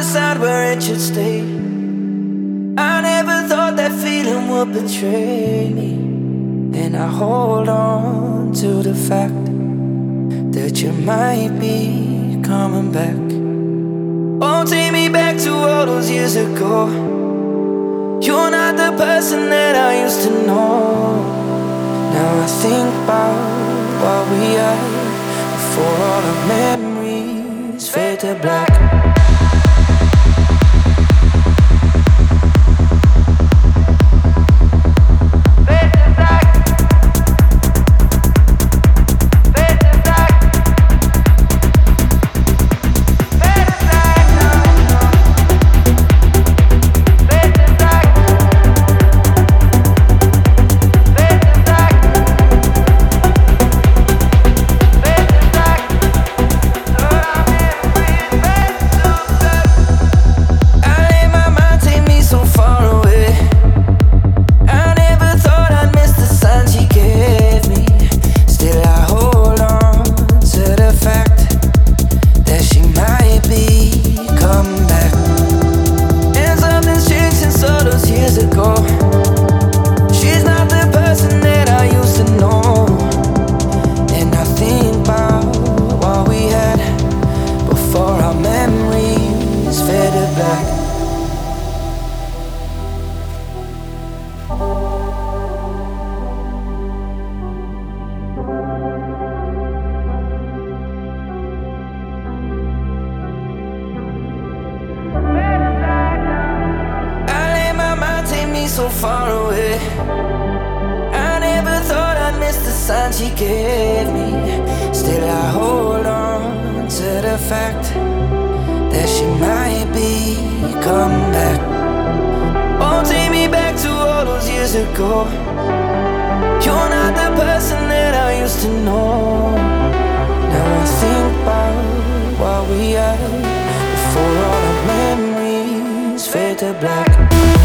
decide where it should stay. I never thought that feeling would betray me, and I hold on to the fact that you might be coming back. Oh, take me back to all those years ago. You're not the person that I used to know. Now I think about what we had before all the memories fade to black. So far away, I never thought I'd miss the sign she gave me. Still I hold on to the fact that she might be coming back. Oh, take me back to all those years ago. You're not the person that I used to know. Now I think about what we had before all the memories fade to black.